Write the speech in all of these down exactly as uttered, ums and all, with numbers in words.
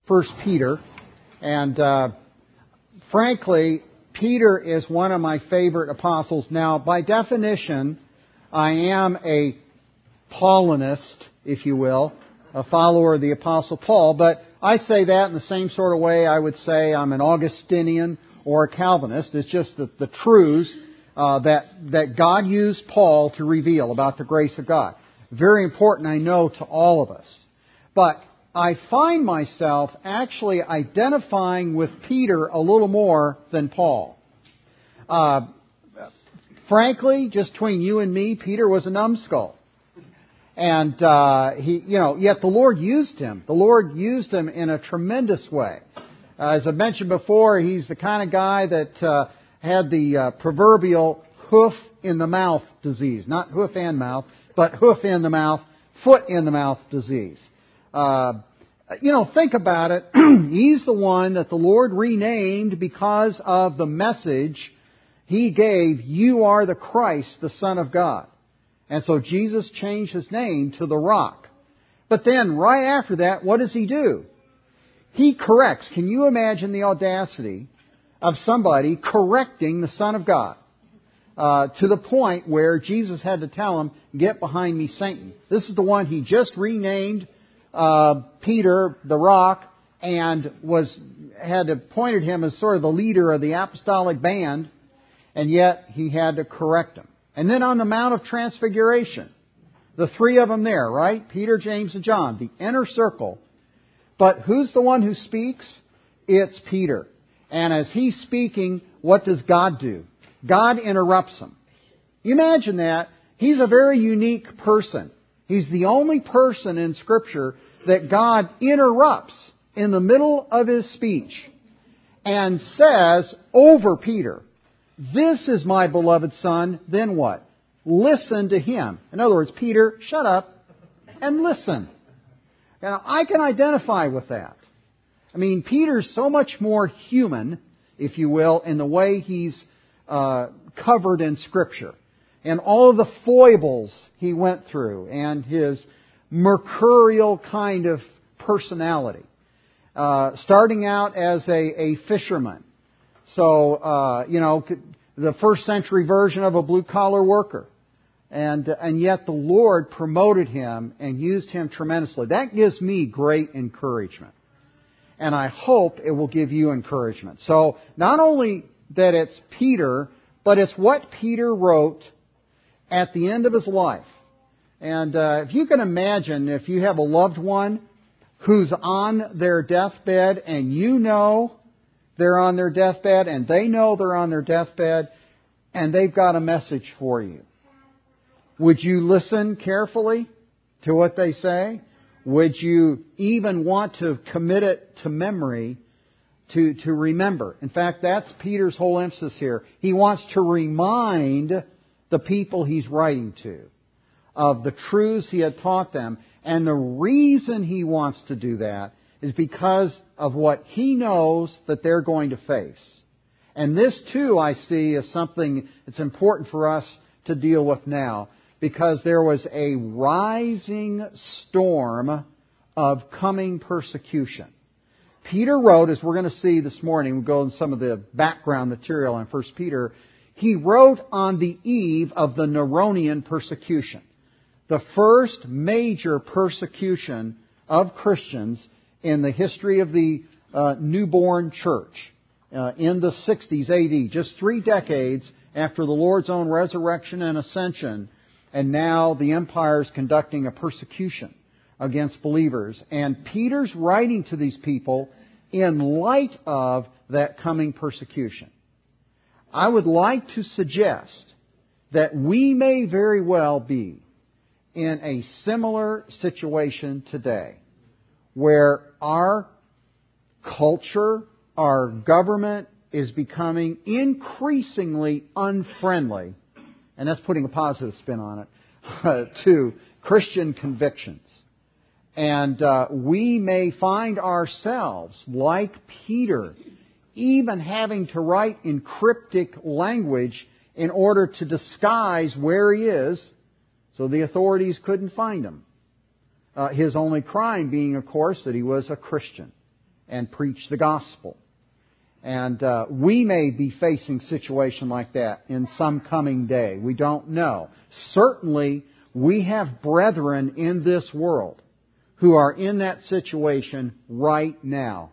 First Peter, and uh, frankly, Peter is one of my favorite apostles. Now, by definition, I am a Paulinist, if you will, a follower of the Apostle Paul, but I say that in the same sort of way I would say I'm an Augustinian or a Calvinist. It's just the, the truths uh, that, that God used Paul to reveal about the grace of God. Very important, I know, to all of us. But I find myself actually identifying with Peter a little more than Paul. Uh, frankly, just between you and me, Peter was a numbskull. And, uh, he, you know, yet the Lord used him. The Lord used him in a tremendous way. Uh, as I mentioned before, he's the kind of guy that uh, had the uh, proverbial hoof in the mouth disease. Not hoof and mouth, but hoof in the mouth, foot in the mouth disease. Uh, you know, think about it. He's the one that the Lord renamed because of the message He gave, "You are the Christ, the Son of God." And so Jesus changed His name to the Rock. But then, right after that, what does He do? He corrects. Can you imagine the audacity of somebody correcting the Son of God? Uh, to the point where Jesus had to tell him, "Get behind me, Satan." This is the one He just renamed uh, Peter, the Rock, and was had appointed him as sort of the leader of the apostolic band, and yet He had to correct him. And then on the Mount of Transfiguration, the three of them there, right? Peter, James, and John, the inner circle. But who's the one who speaks? It's Peter. And as he's speaking, what does God do? God interrupts him. You imagine that. He's a very unique person. He's the only person in Scripture that God interrupts in the middle of His speech and says over Peter, "This is my beloved Son." Then what? Listen to Him. In other words, Peter, shut up and listen. Now, I can identify with that. I mean, Peter's so much more human, if you will, in the way he's uh, covered in Scripture. And all of the foibles he went through and his mercurial kind of personality. Uh, starting out as a, a fisherman. So, uh, you know, the first century version of a blue-collar worker. And and yet the Lord promoted him and used him tremendously. That gives me great encouragement. And I hope it will give you encouragement. So, not only that it's Peter, but it's what Peter wrote at the end of his life. And uh, if you can imagine, if you have a loved one who's on their deathbed and you know they're on their deathbed and they know they're on their deathbed and they've got a message for you. Would you listen carefully to what they say? Would you even want to commit it to memory, to, to remember? In fact, that's Peter's whole emphasis here. He wants to remind the people he's writing to of the truths he had taught them. And the reason he wants to do that is because of what he knows that they're going to face. And this, too, I see as something that's important for us to deal with now, because there was a rising storm of coming persecution. Peter wrote, as we're going to see this morning, we'll go in some of the background material in First Peter, he wrote on the eve of the Neronian persecution, the first major persecution of Christians in the history of the uh, newborn church uh, in the sixties A D, just three decades after the Lord's own resurrection and ascension. And now the empire is conducting a persecution against believers. And Peter's writing to these people in light of that coming persecution. I would like to suggest that we may very well be in a similar situation today, where our culture, our government is becoming increasingly unfriendly, and that's putting a positive spin on it, uh, to Christian convictions. And uh, we may find ourselves, like Peter, even having to write in cryptic language in order to disguise where he is, so the authorities couldn't find him. Uh, his only crime being, of course, that he was a Christian. and preach the gospel. And uh, we may be facing a situation like that in some coming day. We don't know. Certainly, we have brethren in this world who are in that situation right now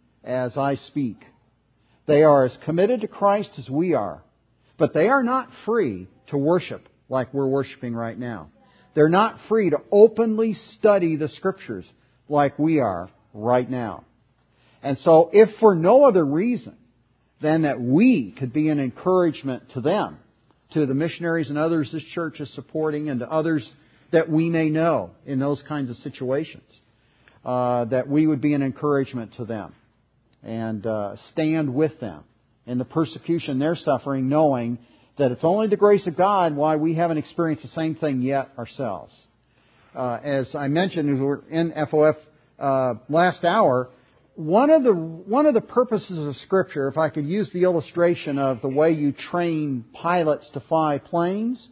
as I speak. They are as committed to Christ as we are. But they are not free to worship like we're worshiping right now. They're not free to openly study the Scriptures like we are right now. And so, if for no other reason than that we could be an encouragement to them, to the missionaries and others this church is supporting, and to others that we may know in those kinds of situations, uh, that we would be an encouragement to them and uh, stand with them in the persecution they're suffering, knowing that it's only the grace of God why we haven't experienced the same thing yet ourselves. Uh, as I mentioned, we were in F O F uh, last hour. One of the one of the purposes of Scripture, if I could use the illustration of the way you train pilots to fly planes,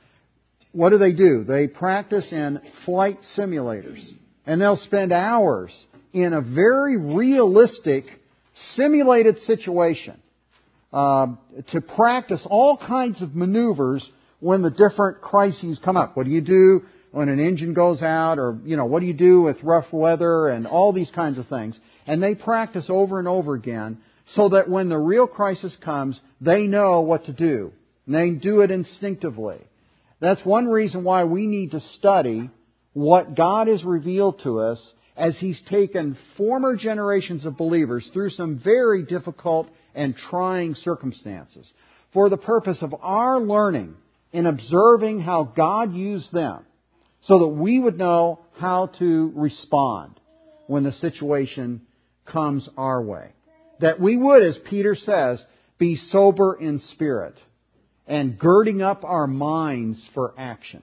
what do they do? They practice in flight simulators, and they'll spend hours in a very realistic, simulated situation uh, to practice all kinds of maneuvers when the different crises come up. What do you do when an engine goes out, or, you know, what do you do with rough weather and all these kinds of things. And they practice over and over again so that when the real crisis comes, they know what to do. And they do it instinctively. That's one reason why we need to study what God has revealed to us as He's taken former generations of believers through some very difficult and trying circumstances for the purpose of our learning in observing how God used them, so that we would know how to respond when the situation comes our way. That we would, as Peter says, be sober in spirit and girding up our minds for action.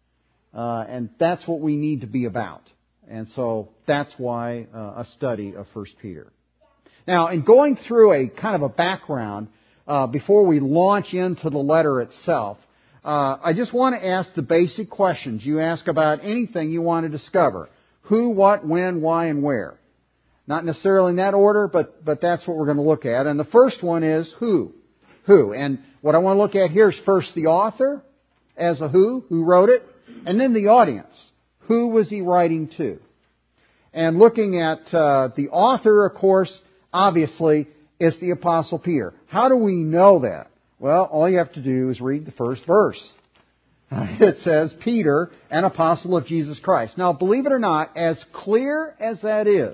Uh, and that's what we need to be about. And so that's why uh, a study of First Peter. Now, in going through a kind of a background, uh, before we launch into the letter itself, Uh, I just want to ask the basic questions you ask about anything you want to discover. Who, what, when, why, and where. Not necessarily in that order, but, but that's what we're going to look at. And the first one is who. Who. And what I want to look at here is first the author as a who, who wrote it, and then the audience. Who was he writing to? And looking at uh, the author, of course, obviously, is the Apostle Peter. How do we know that? Well, all you have to do is read the first verse. It says, Peter, an apostle of Jesus Christ. Now, believe it or not, as clear as that is,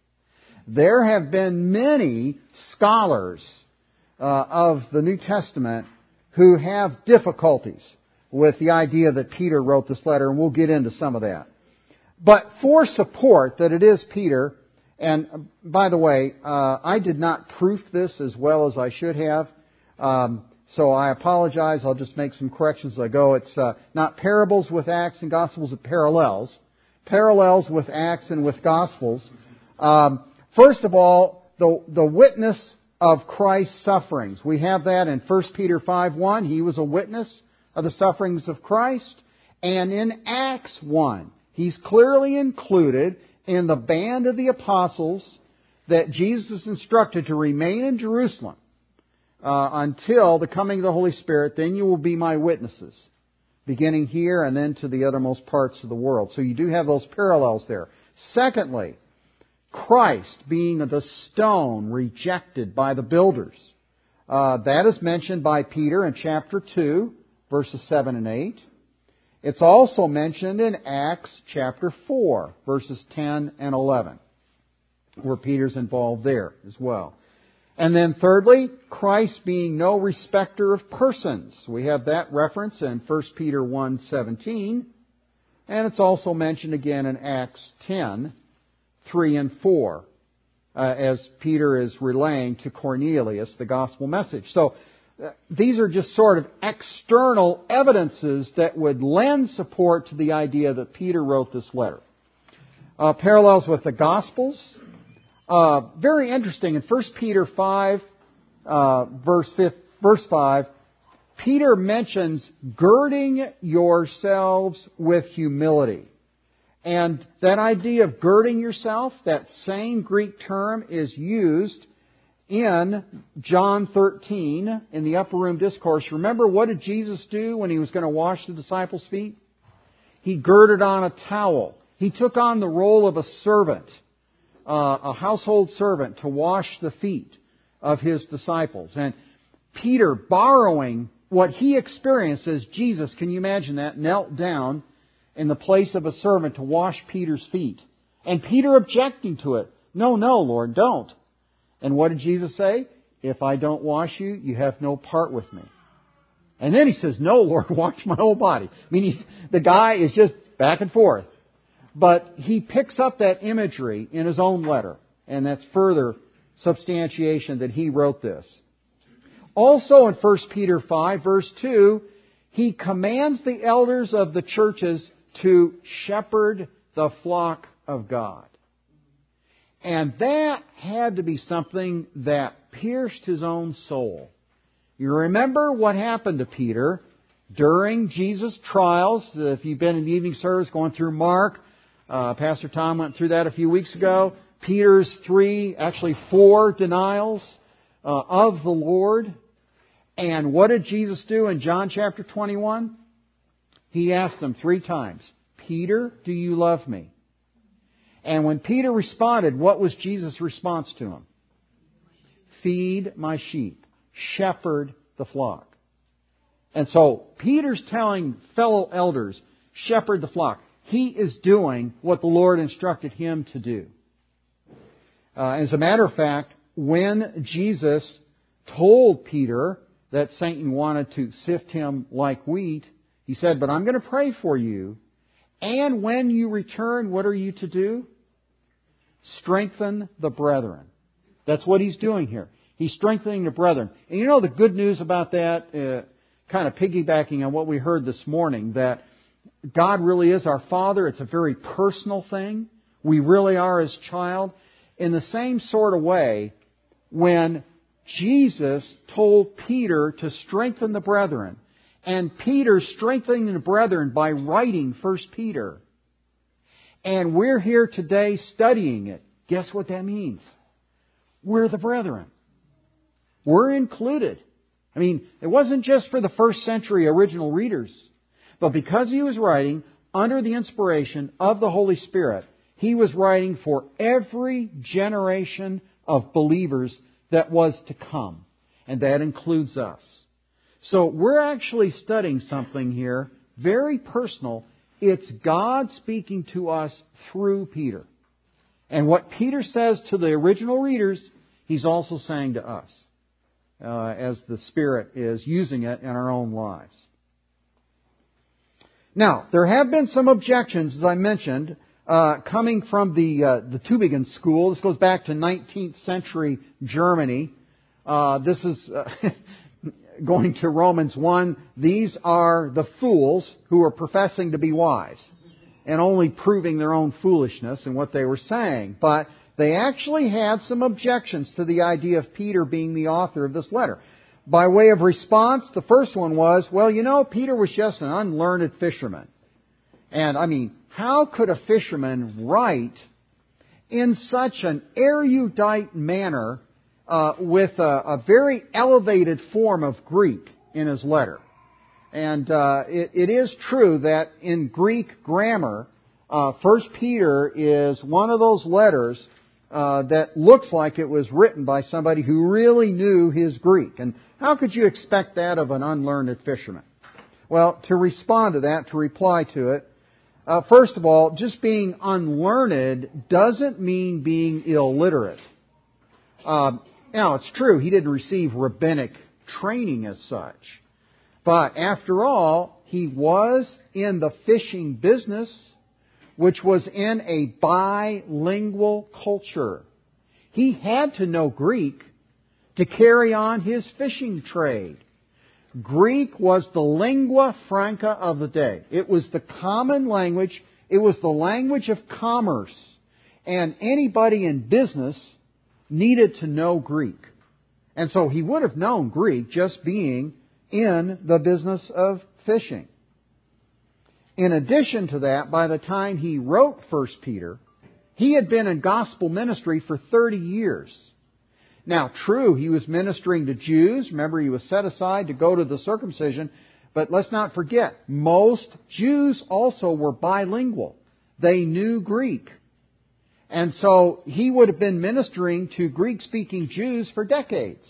there have been many scholars uh, of the New Testament who have difficulties with the idea that Peter wrote this letter, and we'll get into some of that. But for support that it is Peter, and by the way, uh, I did not proof this as well as I should have. Um, So I apologize. I'll just make some corrections as I go. It's uh, not parables with Acts and Gospels, but parallels. Parallels with Acts and with Gospels. Um, first of all, the, the witness of Christ's sufferings. We have that in First Peter five one. He was a witness of the sufferings of Christ. And in Acts one, he's clearly included in the band of the apostles that Jesus instructed to remain in Jerusalem Uh, until the coming of the Holy Spirit. Then you will be my witnesses, beginning here and then to the uttermost parts of the world. So you do have those parallels there. Secondly, Christ being the stone rejected by the builders. Uh, that is mentioned by Peter in chapter two, verses seven and eight. It's also mentioned in Acts chapter four, verses ten and eleven, where Peter's involved there as well. And then thirdly, Christ being no respecter of persons. We have that reference in First Peter one seventeen. And it's also mentioned again in Acts ten, three and four, uh, as Peter is relaying to Cornelius the gospel message. So uh, these are just sort of external evidences that would lend support to the idea that Peter wrote this letter. Uh, parallels with the Gospels. Uh, very interesting. In First Peter five, uh, verse fifth, verse five, Peter mentions girding yourselves with humility. And that idea of girding yourself, that same Greek term is used in John thirteen in the Upper Room Discourse. Remember, what did Jesus do when He was going to wash the disciples' feet? He girded on a towel. He took on the role of a servant, uh, a household servant, to wash the feet of His disciples. And Peter, borrowing what he experienced as Jesus, can you imagine that, knelt down in the place of a servant to wash Peter's feet. And Peter objecting to it. No, no, Lord, don't. And what did Jesus say? If I don't wash you, you have no part with me. And then He says, no, Lord, wash my whole body. I mean, he's, the guy is just back and forth. But he picks up that imagery in his own letter. And that's further substantiation that he wrote this. Also in First Peter five, verse two, he commands the elders of the churches to shepherd the flock of God. And that had to be something that pierced his own soul. You remember what happened to Peter during Jesus' trials. If you've been in the evening service going through Mark, uh, Pastor Tom went through that a few weeks ago. Peter's three, actually four denials uh, of the Lord. And what did Jesus do in John chapter twenty-one? He asked them three times, Peter, do you love me? And when Peter responded, what was Jesus' response to him? Feed my sheep. Shepherd the flock. And so Peter's telling fellow elders, shepherd the flock. He is doing what the Lord instructed him to do. Uh, as a matter of fact, when Jesus told Peter that Satan wanted to sift him like wheat, He said, but I'm going to pray for you. And when you return, what are you to do? Strengthen the brethren. That's what He's doing here. He's strengthening the brethren. And you know the good news about that, uh, kind of piggybacking on what we heard this morning, that God really is our Father. It's a very personal thing. We really are His child. In the same sort of way, when Jesus told Peter to strengthen the brethren, and Peter strengthening the brethren by writing First Peter, and we're here today studying it, guess what that means? We're the brethren. We're included. I mean, it wasn't just for the first century original readers, but because he was writing under the inspiration of the Holy Spirit, he was writing for every generation of believers that was to come. And that includes us. So we're actually studying something here very personal. It's God speaking to us through Peter. And what Peter says to the original readers, he's also saying to us, uh, as the Spirit is using it in our own lives. Now, there have been some objections, as I mentioned, uh, coming from the uh, the Tübingen school. This goes back to nineteenth century Germany. Uh, this is uh, going to Romans one. These are the fools who are professing to be wise and only proving their own foolishness in what they were saying. But they actually had some objections to the idea of Peter being the author of this letter. By way of response, the first one was, well, you know, Peter was just an unlearned fisherman. And, I mean, how could a fisherman write in such an erudite manner uh, with a, a very elevated form of Greek in his letter? And uh, it, it is true that in Greek grammar, uh, First Peter is one of those letters uh, that looks like it was written by somebody who really knew his Greek. And how could you expect that of an unlearned fisherman? Well, to respond to that, to reply to it, uh, first of all, just being unlearned doesn't mean being illiterate. Uh, now, it's true, he didn't receive rabbinic training as such. But after all, he was in the fishing business, which was in a bilingual culture. He had to know Greek to carry on his fishing trade. Greek was the lingua franca of the day. It was the common language. It was the language of commerce. And anybody in business needed to know Greek. And so he would have known Greek just being in the business of fishing. In addition to that, by the time he wrote First Peter, he had been in gospel ministry for thirty years. Now, true, he was ministering to Jews. Remember, he was set aside to go to the circumcision. But let's not forget, most Jews also were bilingual. They knew Greek. And so he would have been ministering to Greek-speaking Jews for decades.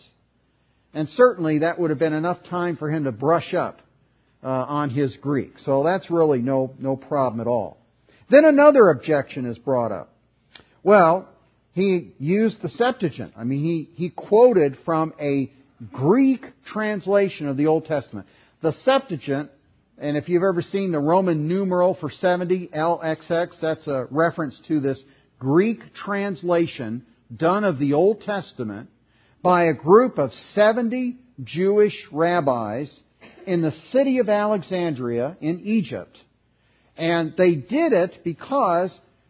And certainly that would have been enough time for him to brush up uh, on his Greek. So that's really no, no problem at all. Then another objection is brought up. Well, he used the Septuagint. I mean, he, he quoted from a Greek translation of the Old Testament. The Septuagint, and if you've ever seen the Roman numeral for seventy, L X X, that's a reference to this Greek translation done of the Old Testament by a group of seventy Jewish rabbis in the city of Alexandria in Egypt. And they did it because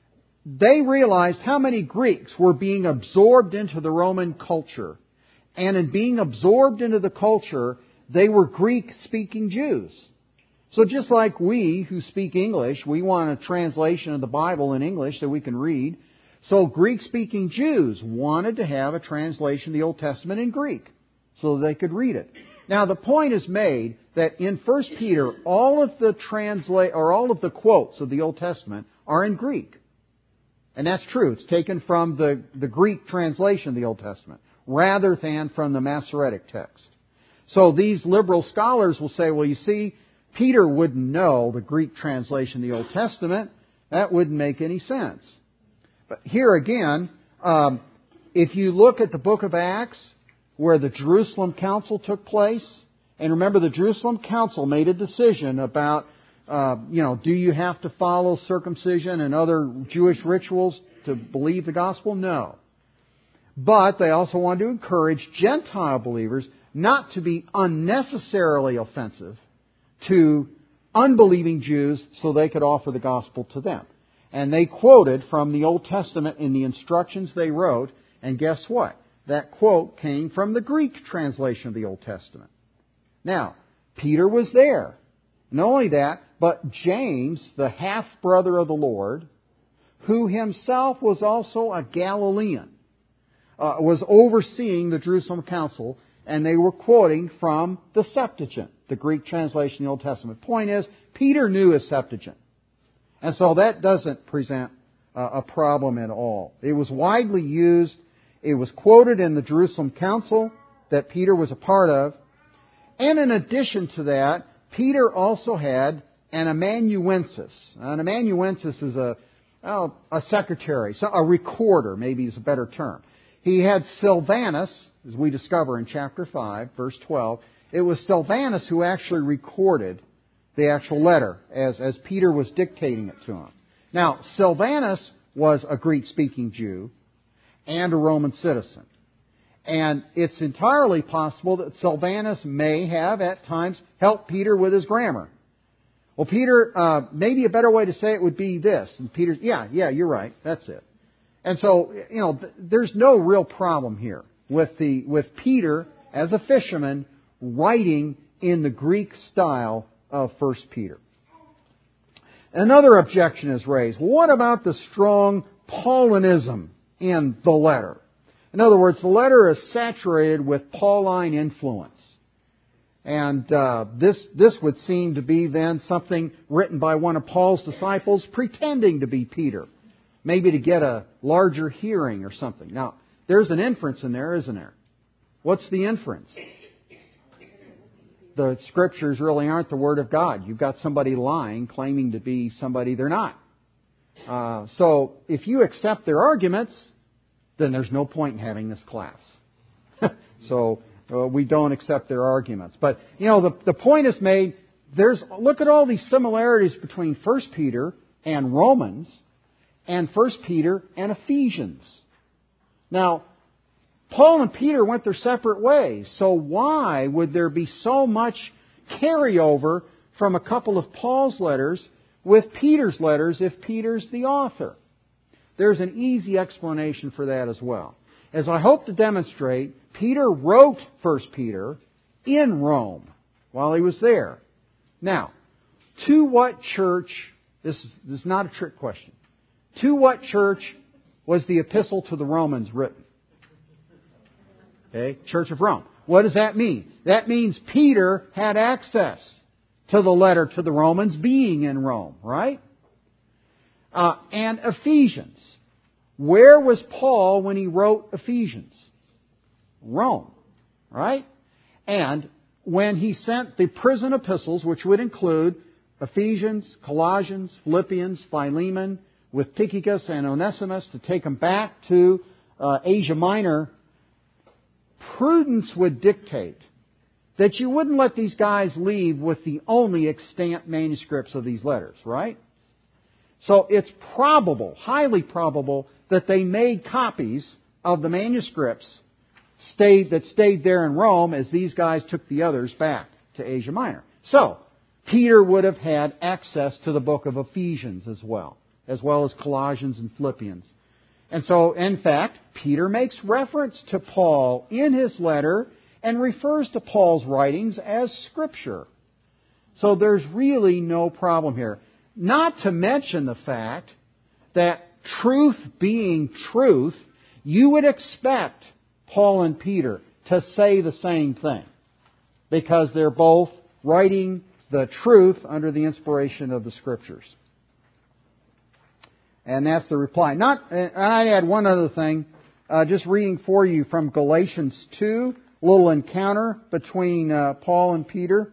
they realized how many Greeks were being absorbed into the Roman culture. And in being absorbed into the culture, they were Greek-speaking Jews. So just like we who speak English, we want a translation of the Bible in English that we can read. So Greek-speaking Jews wanted to have a translation of the Old Testament in Greek so that they could read it. Now the point is made that in First Peter, all of the transla- or all of the quotes of the Old Testament are in Greek. And that's true. It's taken from the, the Greek translation of the Old Testament rather than from the Masoretic text. So these liberal scholars will say, well, you see, Peter wouldn't know the Greek translation of the Old Testament. That wouldn't make any sense. But here again, um, if you look at the book of Acts, where the Jerusalem Council took place, and remember the Jerusalem Council made a decision about, uh, you know, do you have to follow circumcision and other Jewish rituals to believe the gospel? No. But they also wanted to encourage Gentile believers not to be unnecessarily offensive to unbelieving Jews so they could offer the gospel to them. And they quoted from the Old Testament in the instructions they wrote, and guess what? That quote came from the Greek translation of the Old Testament. Now, Peter was there. Not only that, but James, the half-brother of the Lord, who himself was also a Galilean, uh, was overseeing the Jerusalem Council, and they were quoting from the Septuagint, the Greek translation of the Old Testament. Point is, Peter knew his Septuagint. And so that doesn't present uh, a problem at all. It was widely used. It was quoted in the Jerusalem Council that Peter was a part of. And in addition to that, Peter also had an amanuensis. An amanuensis is a, oh, a secretary, so a recorder, maybe is a better term. He had Silvanus, as we discover in chapter five, verse twelve. It was Silvanus who actually recorded the actual letter as, as Peter was dictating it to him. Now, Silvanus was a Greek-speaking Jew and a Roman citizen. And it's entirely possible that Silvanus may have, at times, helped Peter with his grammar. Well, Peter, uh, maybe a better way to say it would be this. And Peter, yeah, yeah, you're right. That's it. And so, you know, th- there's no real problem here with the with Peter as a fisherman writing in the Greek style of First Peter. Another objection is raised. Well, what about the strong Paulinism in the letter? In other words, the letter is saturated with Pauline influence. And uh, this this would seem to be then something written by one of Paul's disciples pretending to be Peter. Maybe to get a larger hearing or something. Now, there's an inference in there, isn't there? What's the inference? The Scriptures really aren't the Word of God. You've got somebody lying, claiming to be somebody they're not. Uh, so, if you accept their arguments, then there's no point in having this class. so, uh, we don't accept their arguments. But, you know, the, the point is made, there's, look at all these similarities between First Peter and Romans, and First Peter and Ephesians. Now, Paul and Peter went their separate ways. So why would there be so much carryover from a couple of Paul's letters with Peter's letters if Peter's the author? There's an easy explanation for that as well. As I hope to demonstrate, Peter wrote First Peter in Rome while he was there. Now, To what church, this is, this is not a trick question, to what church was the epistle to the Romans written? Okay, Church of Rome. What does that mean? That means Peter had access to the letter to the Romans being in Rome, right? Uh, and Ephesians. Where was Paul when he wrote Ephesians? Rome, right? And when he sent the prison epistles, which would include Ephesians, Colossians, Philippians, Philemon, with Tychicus and Onesimus to take them back to uh, Asia Minor, prudence would dictate that you wouldn't let these guys leave with the only extant manuscripts of these letters, right? So it's probable, highly probable, that they made copies of the manuscripts stayed, that stayed there in Rome as these guys took the others back to Asia Minor. So, Peter would have had access to the book of Ephesians as well, as well as Colossians and Philippians. And so, in fact, Peter makes reference to Paul in his letter and refers to Paul's writings as Scripture. So there's really no problem here. Not to mention the fact that truth being truth, you would expect Paul and Peter to say the same thing, because they're both writing the truth under the inspiration of the Scriptures. And that's the reply. Not, and I'd add one other thing, uh, just reading for you from Galatians two, a little encounter between uh, Paul and Peter.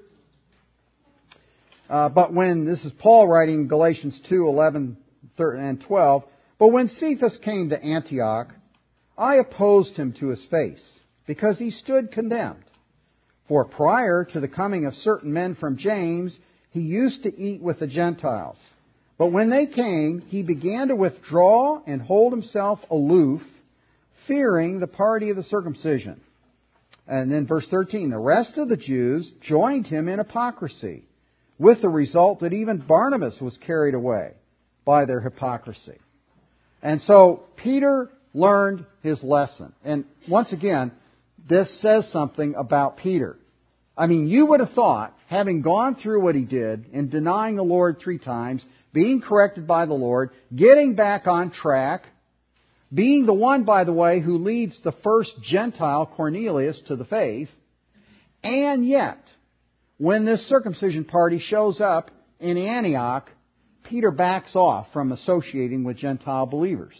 Uh, but when, this is Paul writing Galatians two, eleven and twelve, but when Cephas came to Antioch, I opposed him to his face, because he stood condemned. For prior to the coming of certain men from James, he used to eat with the Gentiles. But when they came, he began to withdraw and hold himself aloof, fearing the party of the circumcision. And then verse thirteen, the rest of the Jews joined him in hypocrisy, with the result that even Barnabas was carried away by their hypocrisy. And so Peter learned his lesson. And once again, this says something about Peter. I mean, you would have thought, having gone through what he did in denying the Lord three times, being corrected by the Lord, getting back on track, being the one, by the way, who leads the first Gentile, Cornelius, to the faith, and yet, when this circumcision party shows up in Antioch, Peter backs off from associating with Gentile believers.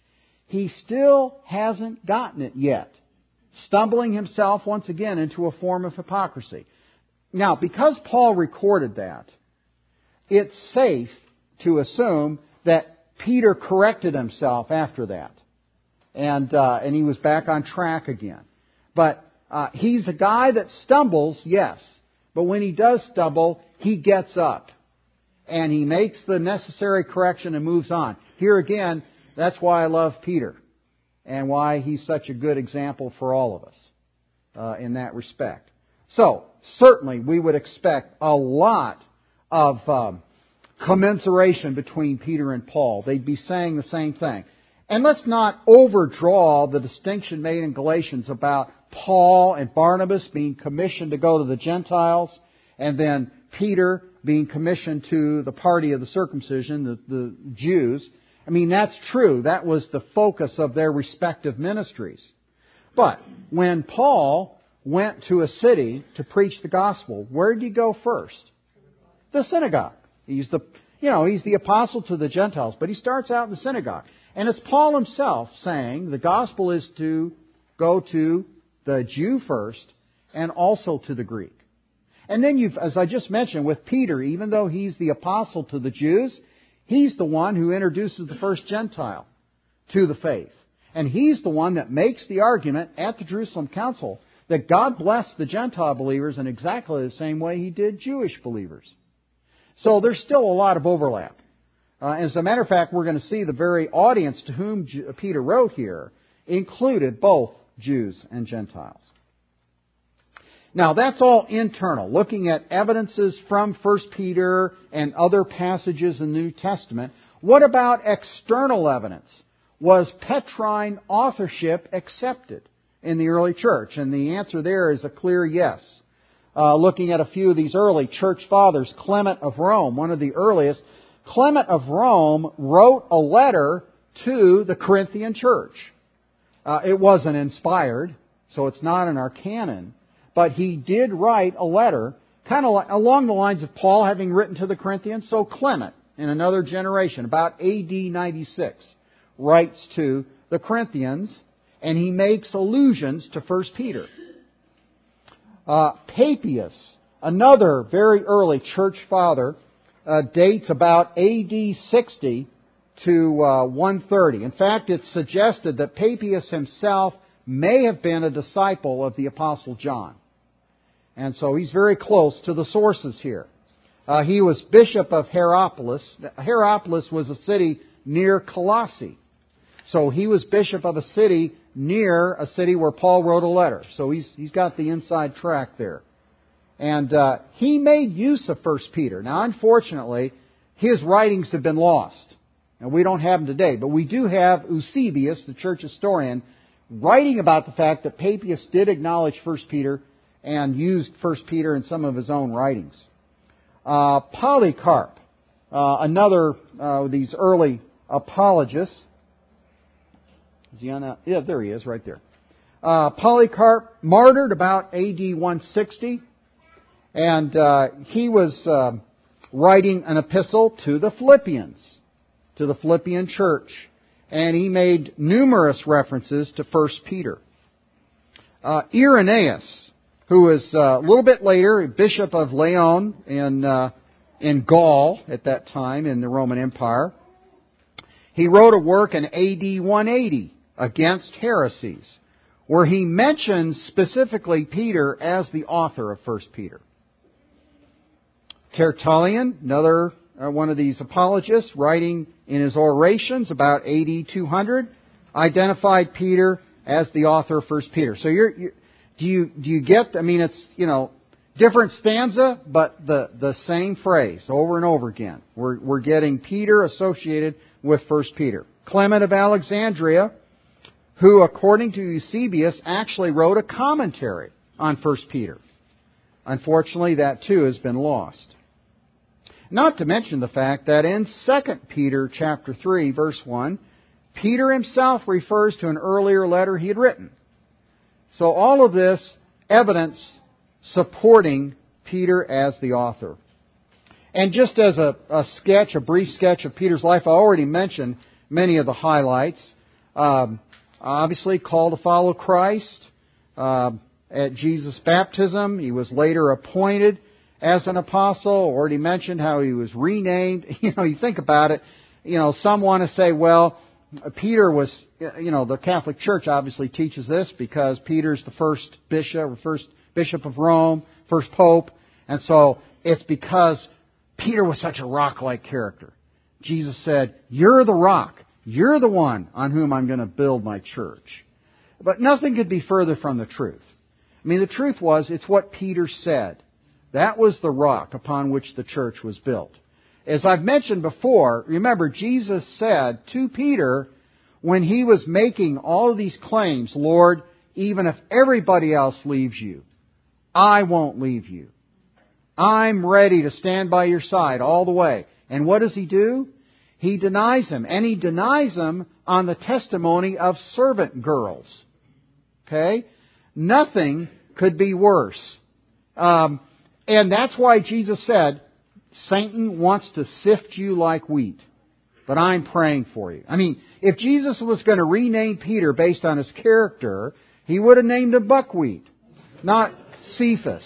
He still hasn't gotten it yet, stumbling himself once again into a form of hypocrisy. Now, because Paul recorded that, it's safe to assume that Peter corrected himself after that, and uh, and he was back on track again. But uh, he's a guy that stumbles, yes, but when he does stumble, he gets up and he makes the necessary correction and moves on. Here again, that's why I love Peter and why he's such a good example for all of us uh, in that respect. So, certainly we would expect a lot of um, commensuration between Peter and Paul. They'd be saying the same thing. And let's not overdraw the distinction made in Galatians about Paul and Barnabas being commissioned to go to the Gentiles, and then Peter being commissioned to the party of the circumcision, the, the Jews. I mean, that's true. That was the focus of their respective ministries. But when Paul went to a city to preach the gospel, where did he go first? The synagogue. He's the, you know, he's the apostle to the Gentiles, but he starts out in the synagogue. And it's Paul himself saying the gospel is to go to the Jew first and also to the Greek. And then you've, as I just mentioned, with Peter, even though he's the apostle to the Jews, he's the one who introduces the first Gentile to the faith. And he's the one that makes the argument at the Jerusalem Council that God blessed the Gentile believers in exactly the same way He did Jewish believers. So there's still a lot of overlap. Uh, as a matter of fact, we're going to see the very audience to whom J- Peter wrote here included both Jews and Gentiles. Now, that's all internal, looking at evidences from First Peter and other passages in the New Testament. What about external evidence? Was Petrine authorship accepted in the early church? And the answer there is a clear yes. uh, looking at a few of these early church fathers. Clement of Rome, one of the earliest. Clement of Rome wrote a letter to the Corinthian church. Uh, it wasn't inspired, so it's not in our canon. But he did write a letter, kind of like, along the lines of Paul having written to the Corinthians. So Clement, in another generation, about A D ninety-six, writes to the Corinthians, and he makes allusions to First Peter. Uh, Papias, another very early church father, uh, dates about A D sixty to uh, one thirty. In fact, it's suggested that Papias himself may have been a disciple of the Apostle John. And so he's very close to the sources here. Uh, he was bishop of Hierapolis. Hierapolis was a city near Colossae. So he was bishop of a city near a city where Paul wrote a letter. So he's he's got the inside track there. And uh, he made use of First Peter. Now, unfortunately, his writings have been lost. And we don't have them today. But we do have Eusebius, the church historian, writing about the fact that Papias did acknowledge First Peter and used First Peter in some of his own writings. Uh, Polycarp, uh, another uh, of these early apologists. Is he on that? Yeah, there he is, right there. Uh, Polycarp, martyred about A D one sixty, and uh, he was uh, writing an epistle to the Philippians, to the Philippian church, and he made numerous references to First Peter. Uh, Irenaeus, who was uh, a little bit later bishop of Lyon in uh, in Gaul at that time in the Roman Empire, he wrote a work in A D one eighty against heresies, where he mentions specifically Peter as the author of First Peter. Tertullian, another uh, one of these apologists, writing in his orations about A D two hundred, identified Peter as the author of First Peter. So you're, you're do you do you get? I mean, it's you know different stanza, but the the same phrase over and over again. We're we're getting Peter associated with First Peter. Clement of Alexandria, who, according to Eusebius, actually wrote a commentary on First Peter. Unfortunately, that too has been lost. Not to mention the fact that in Second Peter chapter three, verse one, Peter himself refers to an earlier letter he had written. So all of this evidence supporting Peter as the author. And just as a, a sketch, a brief sketch of Peter's life, I already mentioned many of the highlights. Um, obviously called to follow Christ. Uh, at Jesus' baptism, he was later appointed as an apostle. Already mentioned how he was renamed. You know, you think about it, you know, some want to say, well, Peter was, you know, the Catholic Church obviously teaches this because Peter's the first bishop, first bishop of Rome, first pope, and so it's because Peter was such a rock-like character. Jesus said, "You're the rock. You're the one on whom I'm going to build my church." But nothing could be further from the truth. I mean, the truth was, it's what Peter said. That was the rock upon which the church was built. As I've mentioned before, remember, Jesus said to Peter, when he was making all of these claims, "Lord, even if everybody else leaves you, I won't leave you. I'm ready to stand by your side all the way." And what does he do? He denies him. And he denies him on the testimony of servant girls. Okay? Nothing could be worse. Um, and that's why Jesus said, Satan wants to sift you like wheat, but I'm praying for you. I mean, if Jesus was going to rename Peter based on his character, he would have named him buckwheat, not Cephas.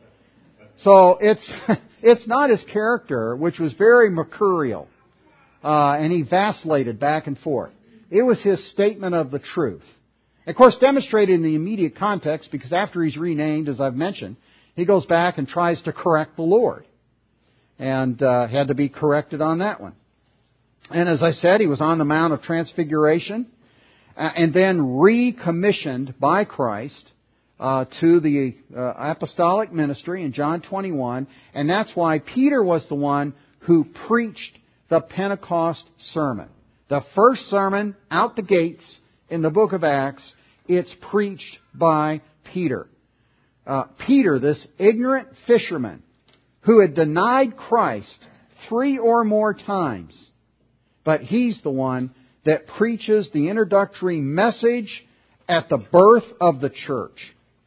So it's it's not his character, which was very mercurial, uh, and he vacillated back and forth. It was his statement of the truth. Of course, demonstrated in the immediate context, because after he's renamed, as I've mentioned, he goes back and tries to correct the Lord. And uh, had to be corrected on that one. And as I said, he was on the Mount of Transfiguration, uh, and then recommissioned by Christ uh, to the uh, apostolic ministry in John twenty-one. And that's why Peter was the one who preached the Pentecost sermon. The first sermon out the gates in the book of Acts, it's preached by Peter. uh, Peter, this ignorant fisherman who had denied Christ three or more times, but he's the one that preaches the introductory message at the birth of the church.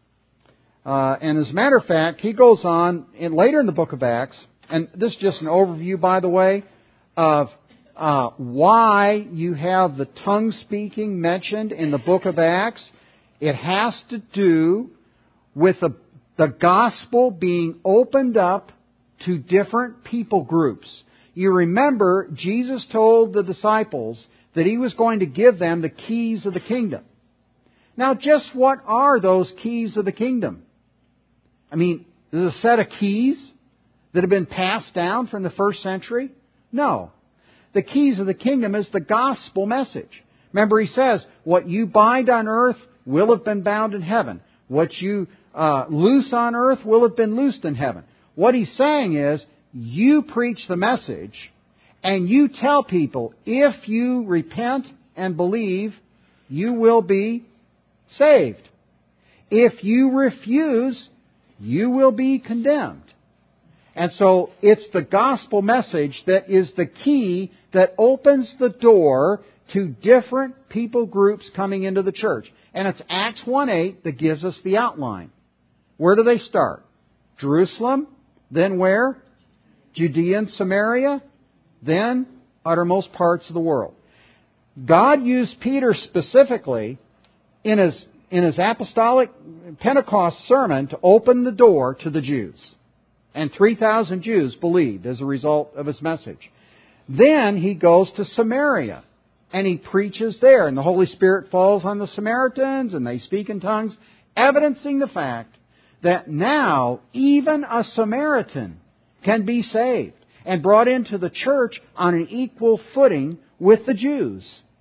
Uh, and as a matter of fact, he goes on in, later in the book of Acts, and this is just an overview, by the way, of uh, why you have the tongue speaking mentioned in the book of Acts. It has to do with the, the gospel being opened up to different people groups. You remember, Jesus told the disciples that He was going to give them the keys of the kingdom. Now, just what are those keys of the kingdom? I mean, is it a set of keys that have been passed down from the first century? No. The keys of the kingdom is the gospel message. Remember, He says, what you bind on earth will have been bound in heaven. What you uh, loose on earth will have been loosed in heaven. What He's saying is, you preach the message, and you tell people, if you repent and believe, you will be saved. If you refuse, you will be condemned. And so it's the gospel message that is the key that opens the door to different people groups coming into the church. And it's Acts one eight that gives us the outline. Where do they start? Jerusalem, then where? Judea and Samaria, then uttermost parts of the world. God used Peter specifically in his, in his apostolic Pentecost sermon to open the door to the Jews. And three thousand Jews believed as a result of his message. Then he goes to Samaria and he preaches there. And the Holy Spirit falls on the Samaritans and they speak in tongues, evidencing the fact that now even a Samaritan can be saved and brought into the church on an equal footing with the Jews.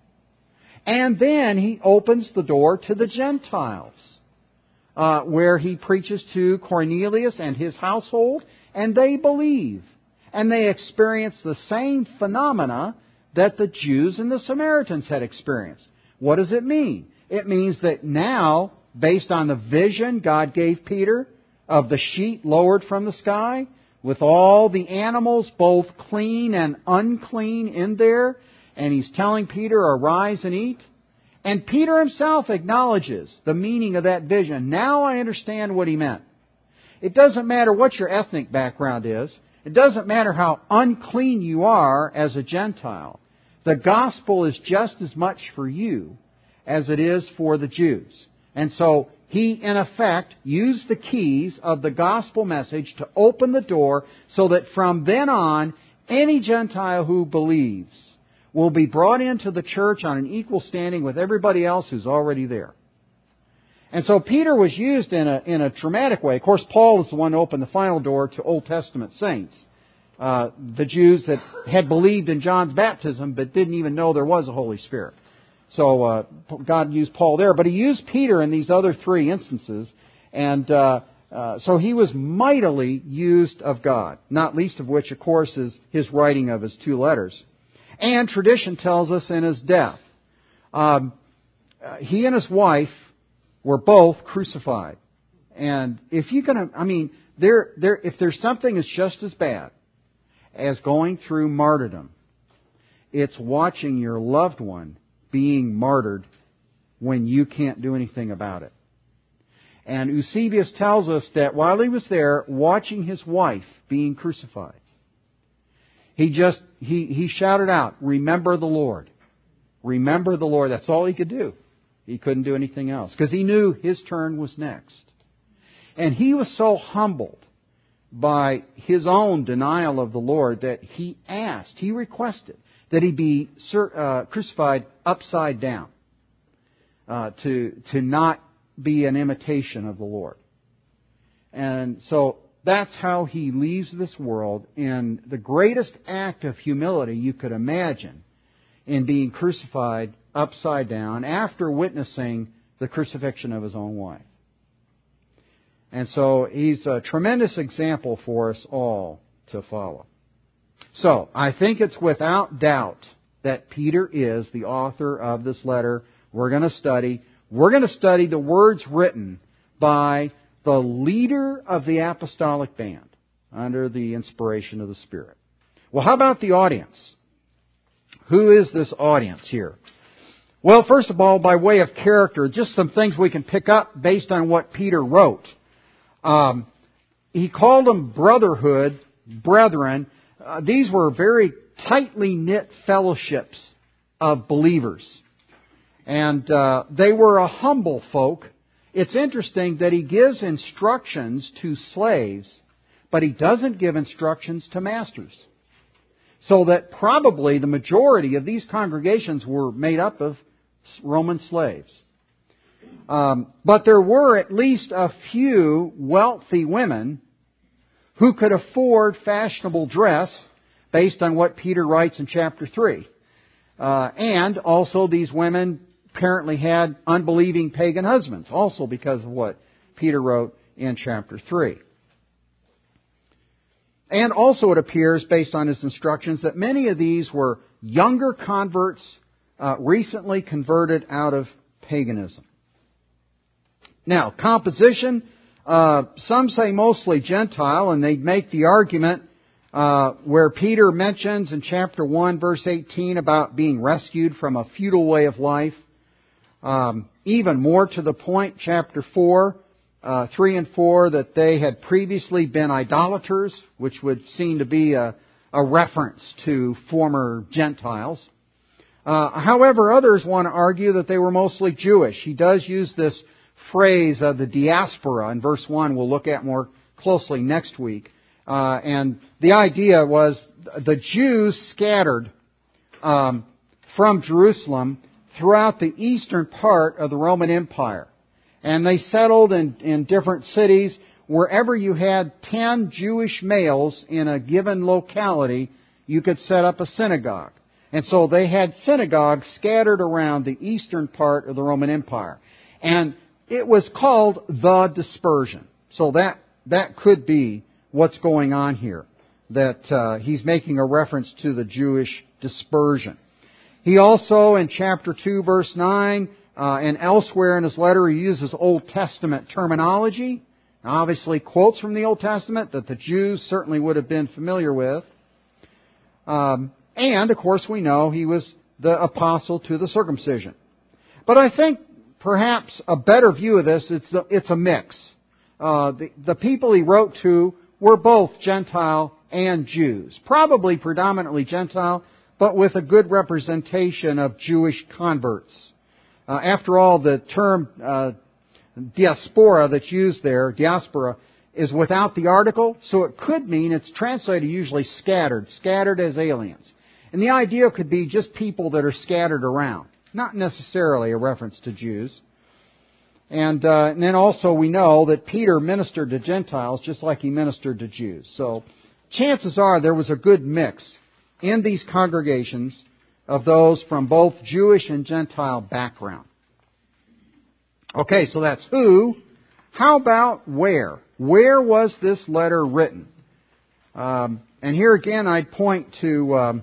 And then he opens the door to the Gentiles, uh, where he preaches to Cornelius and his household, and they believe. And they experience the same phenomena that the Jews and the Samaritans had experienced. What does it mean? It means that now, based on the vision God gave Peter of the sheet lowered from the sky, with all the animals, both clean and unclean, in there, and He's telling Peter, arise and eat. And Peter himself acknowledges the meaning of that vision. Now I understand what He meant. It doesn't matter what your ethnic background is. It doesn't matter how unclean you are as a Gentile. The gospel is just as much for you as it is for the Jews. And so He, in effect, used the keys of the gospel message to open the door so that from then on, any Gentile who believes will be brought into the church on an equal standing with everybody else who's already there. And so Peter was used in a, in a dramatic way. Of course, Paul is the one who opened the final door to Old Testament saints. Uh, the Jews that had believed in John's baptism but didn't even know there was a Holy Spirit. So uh, God used Paul there, but He used Peter in these other three instances, and uh, uh, so he was mightily used of God, not least of which, of course, is his writing of his two letters. And tradition tells us in his death. Um, uh, he and his wife were both crucified. And if you can, I mean, there, there, if there's something that's just as bad as going through martyrdom, it's watching your loved one being martyred when you can't do anything about it. And Eusebius tells us that while he was there watching his wife being crucified, he just, he, he shouted out, remember the Lord. Remember the Lord. That's all he could do. He couldn't do anything else because he knew his turn was next. And he was so humbled by his own denial of the Lord that he asked, he requested that he be uh, crucified upside down, uh, to to not be an imitation of the Lord. And so that's how he leaves this world in the greatest act of humility you could imagine, in being crucified upside down after witnessing the crucifixion of his own wife. And so he's a tremendous example for us all to follow. So, I think it's without doubt that Peter is the author of this letter we're going to study. We're going to study the words written by the leader of the apostolic band under the inspiration of the Spirit. Well, how about the audience? Who is this audience here? Well, first of all, by way of character, just some things we can pick up based on what Peter wrote. Um, he called them brotherhood, brethren. Uh, these were very tightly knit fellowships of believers. And uh, they were a humble folk. It's interesting that he gives instructions to slaves, but he doesn't give instructions to masters. So that probably the majority of these congregations were made up of Roman slaves. Um, but there were at least a few wealthy women who could afford fashionable dress based on what Peter writes in chapter three. Uh, and also these women apparently had unbelieving pagan husbands, also because of what Peter wrote in chapter three. And also it appears, based on his instructions, that many of these were younger converts, uh, recently converted out of paganism. Now, composition, uh, some say mostly Gentile, and they make the argument uh, where Peter mentions in chapter one, verse eighteen, about being rescued from a futile way of life. Um, even more to the point, chapter four, uh, three and four, that they had previously been idolaters, which would seem to be a, a reference to former Gentiles. Uh, however, others want to argue that they were mostly Jewish. He does use this phrase of the diaspora in verse one we'll look at more closely next week. Uh, and the idea was the Jews scattered um, from Jerusalem throughout the eastern part of the Roman Empire. And they settled in, in different cities. Wherever you had ten Jewish males in a given locality, you could set up a synagogue. And so they had synagogues scattered around the eastern part of the Roman Empire. And it was called the dispersion. So that, that could be what's going on here. That uh, he's making a reference to the Jewish dispersion. He also, in chapter two, verse nine, uh, and elsewhere in his letter, he uses Old Testament terminology. Obviously quotes from the Old Testament that the Jews certainly would have been familiar with. Um, and, of course, we know he was the apostle to the circumcision. But I think perhaps a better view of this, it's a, it's a mix. Uh, the, the people he wrote to were both Gentile and Jews. Probably predominantly Gentile, but with a good representation of Jewish converts. Uh, after all, the term uh, diaspora that's used there, diaspora, is without the article, so it could mean, it's translated usually scattered, scattered as aliens. And the idea could be just people that are scattered around, not necessarily a reference to Jews. And, uh, and then also we know that Peter ministered to Gentiles just like he ministered to Jews. So chances are there was a good mix in these congregations of those from both Jewish and Gentile background. Okay, so that's who. How about where? Where was this letter written? Um, and here again I'd point to, um,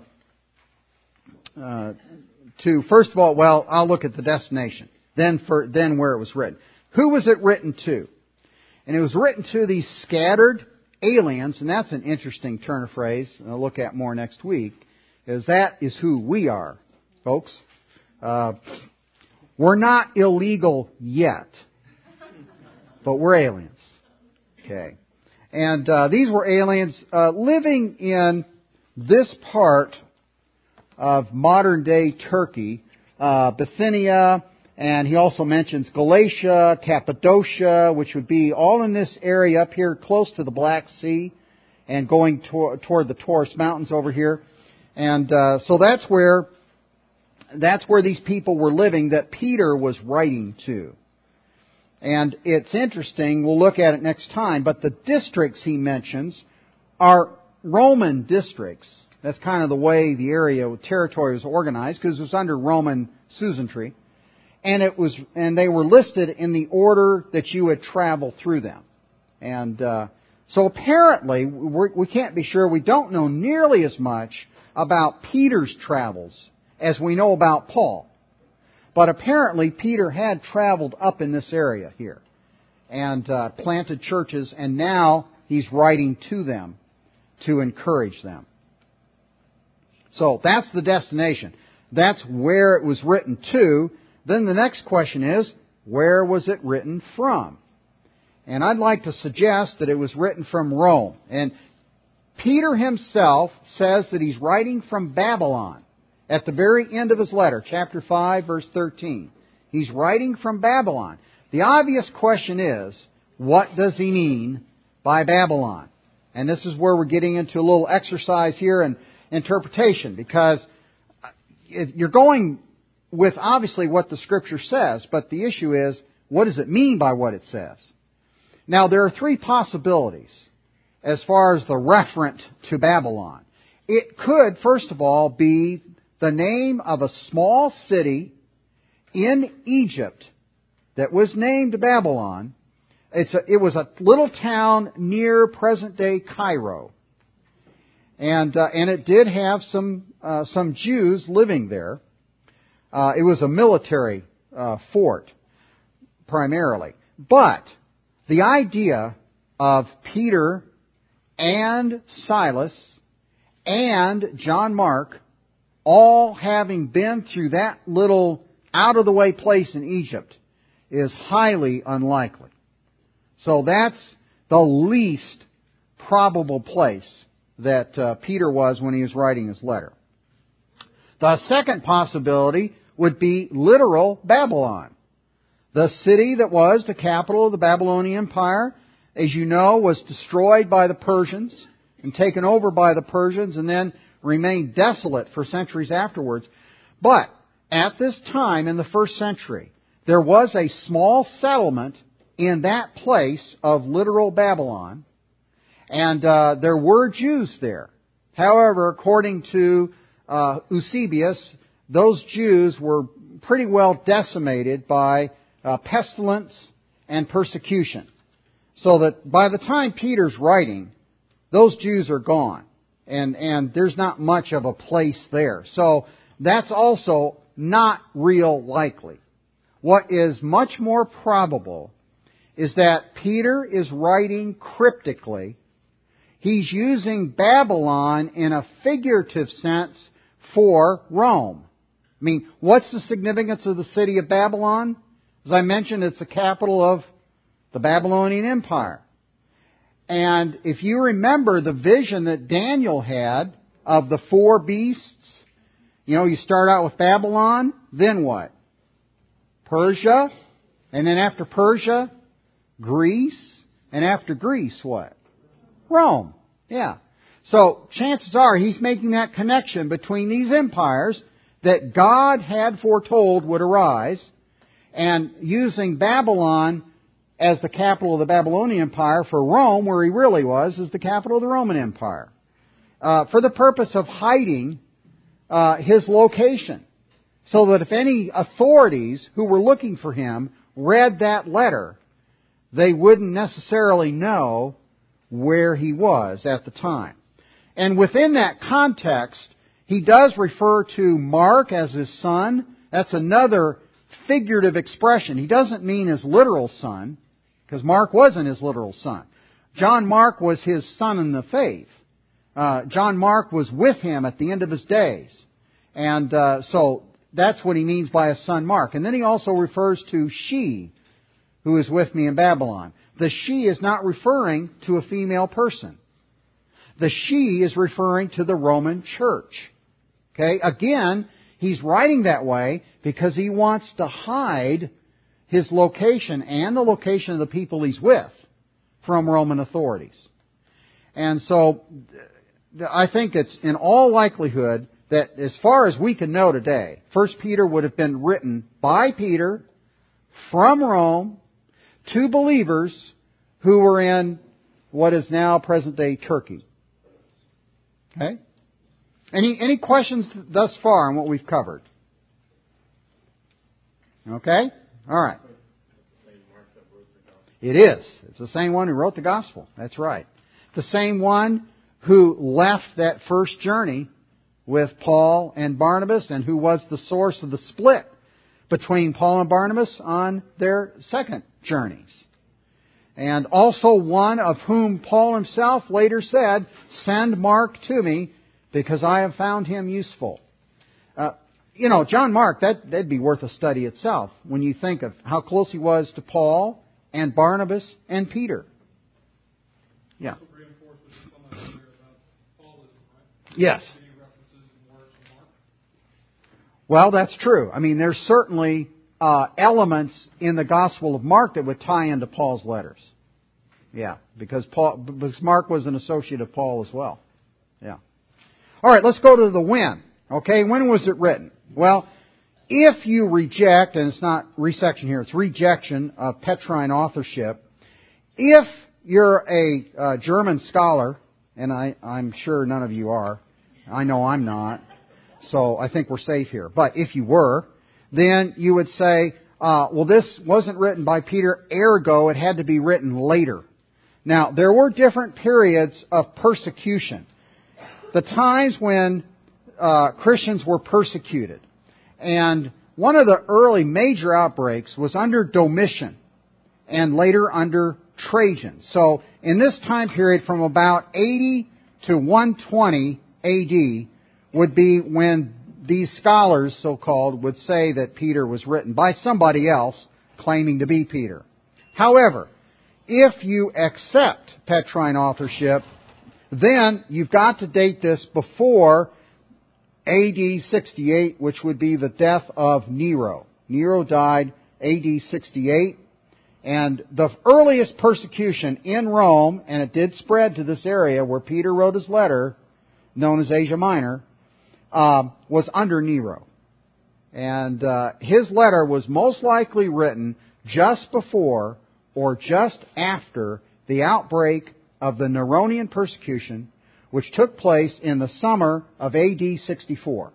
uh, to first of all, well, I'll look at the destination. Then for, then where it was written. Who was it written to? And it was written to these scattered aliens, and that's an interesting turn of phrase, and I'll look at more next week, is that is who we are, folks. Uh, we're not illegal yet, but we're aliens. Okay. And uh, these were aliens uh, living in this part of modern-day Turkey, uh, Bithynia, and he also mentions Galatia, Cappadocia, which would be all in this area up here close to the Black Sea and going to- toward the Taurus Mountains over here. And uh, so that's where that's where these people were living that Peter was writing to. And it's interesting, we'll look at it next time, but the districts he mentions are Roman districts. That's kind of the way the area, territory was organized, because it was under Roman suzerainty. And it was, and they were listed in the order that you would travel through them. And uh, so apparently, we're, we can't be sure. We don't know nearly as much about Peter's travels as we know about Paul. But apparently, Peter had traveled up in this area here. and uh, planted churches, and now he's writing to them to encourage them. So that's the destination. That's where it was written to. Then the next question is, where was it written from? And I'd like to suggest that it was written from Rome. And Peter himself says that he's writing from Babylon at the very end of his letter, chapter five, verse thirteen. He's writing from Babylon. The obvious question is, what does he mean by Babylon? And this is where we're getting into a little exercise here in interpretation, because you're going with obviously what the Scripture says, but the issue is, what does it mean by what it says? Now, there are three possibilities as far as the referent to Babylon. It could, first of all, be the name of a small city in Egypt that was named Babylon. It's a, it was a little town near present-day Cairo. And uh, and it did have some uh, some Jews living there. Uh, it was a military uh, fort, primarily. But the idea of Peter and Silas and John Mark all having been through that little out-of-the-way place in Egypt is highly unlikely. So that's the least probable place that uh, Peter was when he was writing his letter. The second possibility would be literal Babylon. The city that was the capital of the Babylonian Empire, as you know, was destroyed by the Persians and taken over by the Persians and then remained desolate for centuries afterwards. But at this time in the first century, there was a small settlement in that place of literal Babylon, and uh, there were Jews there. However, according to uh, Eusebius, those Jews were pretty well decimated by uh, pestilence and persecution. So that by the time Peter's writing, those Jews are gone. And, and there's not much of a place there. So that's also not real likely. What is much more probable is that Peter is writing cryptically. He's using Babylon in a figurative sense for Rome. I mean, what's the significance of the city of Babylon? As I mentioned, it's the capital of the Babylonian Empire. And if you remember the vision that Daniel had of the four beasts, you know, you start out with Babylon, then what? Persia, and then after Persia, Greece, and after Greece, what? Rome. Yeah. So chances are he's making that connection between these empires that God had foretold would arise, and using Babylon as the capital of the Babylonian Empire for Rome, where he really was, as the capital of the Roman Empire, uh, for the purpose of hiding uh, his location, so that if any authorities who were looking for him read that letter, they wouldn't necessarily know where he was at the time. And within that context, he does refer to Mark as his son. That's another figurative expression. He doesn't mean his literal son, because Mark wasn't his literal son. John Mark was his son in the faith. Uh, John Mark was with him at the end of his days. And uh, so that's what he means by his son Mark. And then he also refers to she, who is with me in Babylon. The she is not referring to a female person. The she is referring to the Roman church. Okay? Again, he's writing that way because he wants to hide his location and the location of the people he's with from Roman authorities. And so I think it's in all likelihood that as far as we can know today, First Peter would have been written by Peter from Rome to believers who were in what is now present-day Turkey. Okay? Any, any questions thus far on what we've covered? Okay? All right. It is. It's the same one who wrote the Gospel. That's right. The same one who left that first journey with Paul and Barnabas and who was the source of the split between Paul and Barnabas on their second journeys. and also one of whom Paul himself later said, "Send Mark to me, because I have found him useful." Uh, you know, John Mark, that, that'd be worth a study itself when you think of how close he was to Paul and Barnabas and Peter. Yeah. Yes. Well, that's true. I mean, there's certainly uh, elements in the Gospel of Mark that would tie into Paul's letters. Yeah, because Paul, because Mark was an associate of Paul as well. Yeah. All right, let's go to the when. Okay, when was it written? Well, if you reject, and it's not resection here, it's rejection of Petrine authorship, if you're a uh, German scholar, and I, I'm sure none of you are, I know I'm not, so I think we're safe here. But if you were, then you would say, uh, well, this wasn't written by Peter, ergo it had to be written later. Now, there were different periods of persecution. The times when uh, Christians were persecuted. And one of the early major outbreaks was under Domitian and later under Trajan. So in this time period from about eighty to one twenty A D would be when these scholars, so-called, would say that Peter was written by somebody else claiming to be Peter. However, if you accept Petrine authorship, then you've got to date this before A D sixty-eight, which would be the death of Nero. Nero died A D sixty-eight, and the earliest persecution in Rome, and it did spread to this area where Peter wrote his letter, known as Asia Minor, uh, was under Nero. And uh, his letter was most likely written just before or just after the outbreak of the Neronian persecution, which took place in the summer of A D sixty-four.